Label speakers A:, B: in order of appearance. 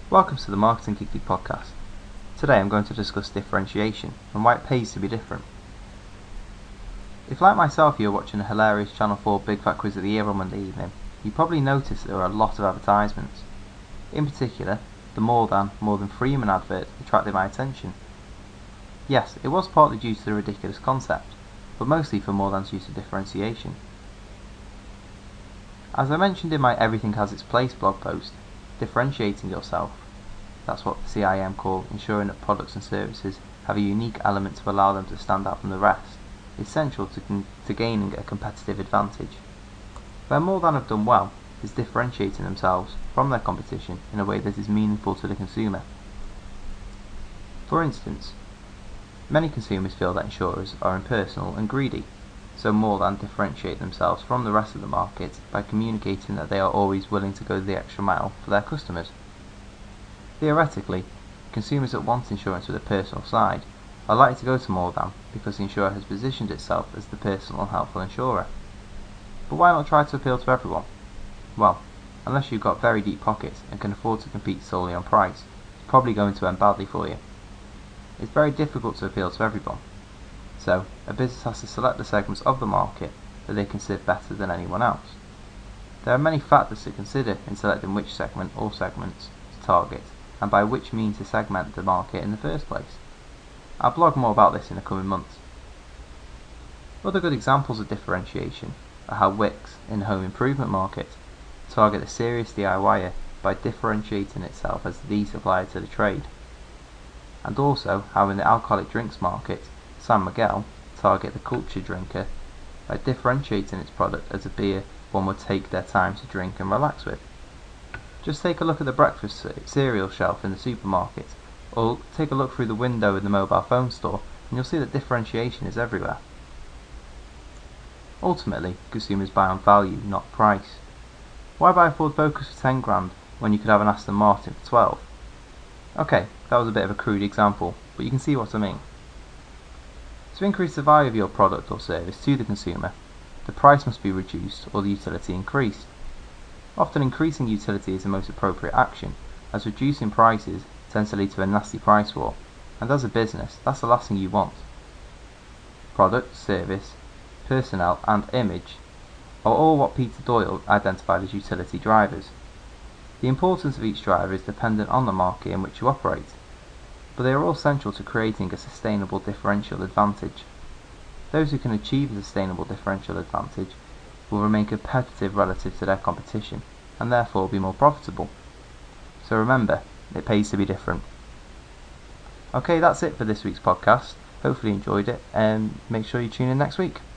A: Welcome to the Marketing Geekly podcast. Today I'm going to discuss differentiation and why it pays to be different. If, like myself, you're watching a hilarious Channel 4 Big Fat Quiz of the Year on Monday evening, you probably noticed there are a lot of advertisements. In particular, the Morgan Freeman advert attracted my attention. Yes, it was partly due to the ridiculous concept, but mostly for Morgan's use of differentiation. As I mentioned in my Everything Has Its Place blog post, differentiating yourself, that's what the CIM call ensuring that products and services have a unique element to allow them to stand out from the rest, is essential to gaining a competitive advantage. Where Morgan have done well is differentiating themselves from their competition in a way that is meaningful to the consumer. For instance, many consumers feel that insurers are impersonal and greedy, so Morgan differentiate themselves from the rest of the market by communicating that they are always willing to go the extra mile for their customers. Theoretically, consumers that want insurance with a personal side are likely to go to Morgan because the insurer has positioned itself as the personal and helpful insurer. But why not try to appeal to everyone? Well, unless you've got very deep pockets and can afford to compete solely on price, it's probably going to end badly for you. It's very difficult to appeal to everyone. So, a business has to select the segments of the market that they consider better than anyone else. There are many factors to consider in selecting which segment or segments to target, and by which means to segment the market in the first place. I'll blog more about this in the coming months. Other good examples of differentiation are how Wix, in the home improvement market, target the serious DIYer by differentiating itself as the supplier to the trade, and also how in the alcoholic drinks market, San Miguel target the culture drinker by differentiating its product as a beer one would take their time to drink and relax with. Just take a look at the breakfast cereal shelf in the supermarket, or take a look through the window in the mobile phone store, and you'll see that differentiation is everywhere. Ultimately, consumers buy on value, not price. Why buy a Ford Focus for 10 grand when you could have an Aston Martin for 12? Okay, that was a bit of a crude example, but you can see what I mean. To increase the value of your product or service to the consumer, the price must be reduced or the utility increased. Often increasing utility is the most appropriate action, as reducing prices tends to lead to a nasty price war, and as a business, that's the last thing you want. Product, service, personnel and image are all what Peter Doyle identified as utility drivers. The importance of each driver is dependent on the market in which you operate, but they are all central to creating a sustainable differential advantage. Those who can achieve a sustainable differential advantage will remain competitive relative to their competition, and therefore be more profitable. So remember, it pays to be different. Okay, that's it for this week's podcast. Hopefully you enjoyed it, and make sure you tune in next week.